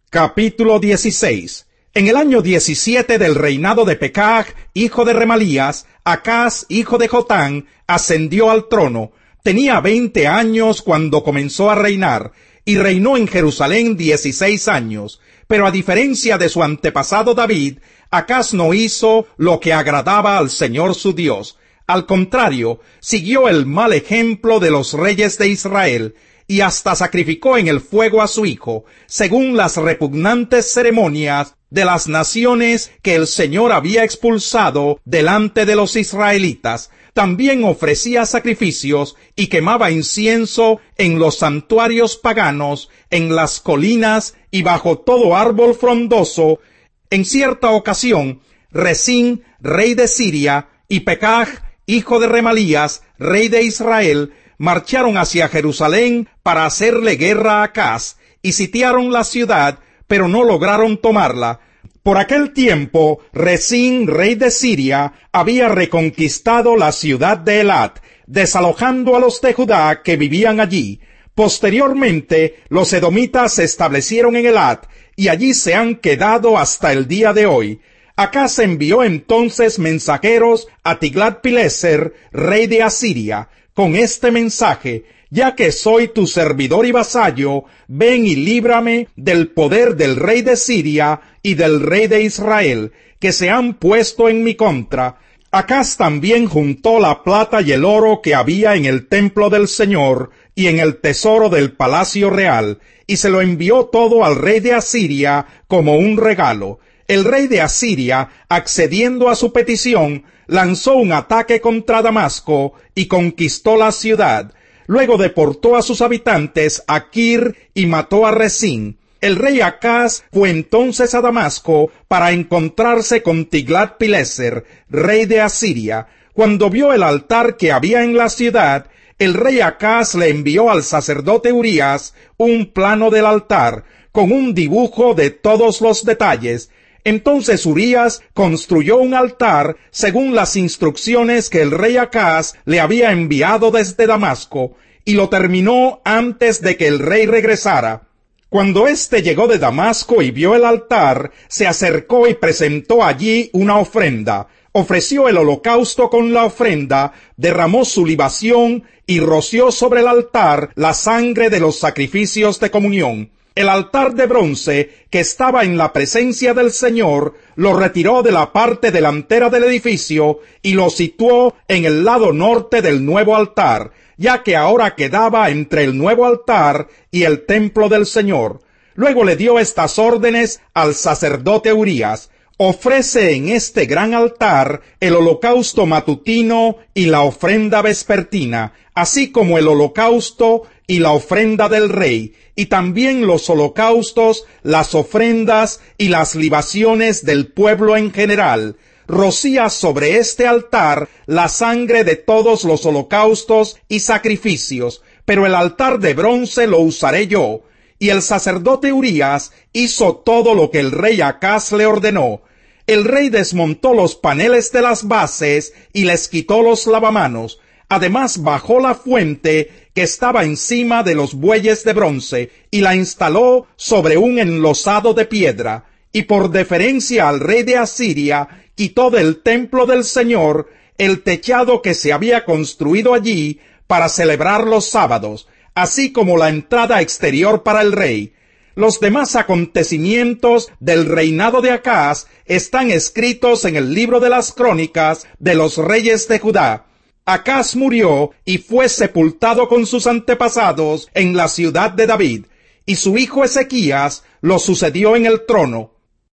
Capítulo 16. En el año 17 del reinado de Pekah, hijo de Remalías, Acaz, hijo de Jotán, ascendió al trono. Tenía 20 años cuando comenzó a reinar, y reinó en Jerusalén 16 años. Pero a diferencia de su antepasado David, Acaz no hizo lo que agradaba al Señor su Dios. Al contrario, siguió el mal ejemplo de los reyes de Israel, y hasta sacrificó en el fuego a su hijo, según las repugnantes ceremonias de las naciones que el Señor había expulsado delante de los israelitas. También ofrecía sacrificios y quemaba incienso en los santuarios paganos, en las colinas y bajo todo árbol frondoso. En cierta ocasión, Resín, rey de Siria, y Pekah, hijo de Remalías, rey de Israel, marcharon hacia Jerusalén para hacerle guerra a Acaz, y sitiaron la ciudad, pero no lograron tomarla. Por aquel tiempo, Resín, rey de Siria, había reconquistado la ciudad de Elat, desalojando a los de Judá que vivían allí. Posteriormente, los edomitas se establecieron en Elat, y allí se han quedado hasta el día de hoy. Acaz envió entonces mensajeros a Tiglat-Pileser, rey de Asiria, con este mensaje: ya que soy tu servidor y vasallo, ven y líbrame del poder del rey de Siria y del rey de Israel, que se han puesto en mi contra. Acaz también juntó la plata y el oro que había en el templo del Señor y en el tesoro del palacio real, y se lo envió todo al rey de Asiria como un regalo. El rey de Asiria, accediendo a su petición, lanzó un ataque contra Damasco y conquistó la ciudad. Luego deportó a sus habitantes a Kir y mató a Resín. El rey Acaz fue entonces a Damasco para encontrarse con Tiglat-Pileser, rey de Asiria. Cuando vio el altar que había en la ciudad, el rey Acaz le envió al sacerdote Urías un plano del altar, con un dibujo de todos los detalles. Entonces Urías construyó un altar según las instrucciones que el rey Acaz le había enviado desde Damasco, y lo terminó antes de que el rey regresara. Cuando éste llegó de Damasco y vio el altar, se acercó y presentó allí una ofrenda. Ofreció el holocausto con la ofrenda, derramó su libación y roció sobre el altar la sangre de los sacrificios de comunión. El altar de bronce que estaba en la presencia del Señor lo retiró de la parte delantera del edificio y lo situó en el lado norte del nuevo altar, ya que ahora quedaba entre el nuevo altar y el templo del Señor. Luego le dio estas órdenes al sacerdote Urías: ofrece en este gran altar el holocausto matutino y la ofrenda vespertina, así como el holocausto y la ofrenda del rey, y también los holocaustos, las ofrendas y las libaciones del pueblo en general. Rocía sobre este altar la sangre de todos los holocaustos y sacrificios, pero el altar de bronce lo usaré yo. Y el sacerdote Urías hizo todo lo que el rey Acaz le ordenó. El rey desmontó los paneles de las bases y les quitó los lavamanos. Además bajó la fuente que estaba encima de los bueyes de bronce y la instaló sobre un enlosado de piedra. Y por deferencia al rey de Asiria, quitó del templo del Señor el techado que se había construido allí para celebrar los sábados, así como la entrada exterior para el rey. Los demás acontecimientos del reinado de Acaz están escritos en el libro de las crónicas de los reyes de Judá. Acaz murió y fue sepultado con sus antepasados en la ciudad de David, y su hijo Ezequías lo sucedió en el trono.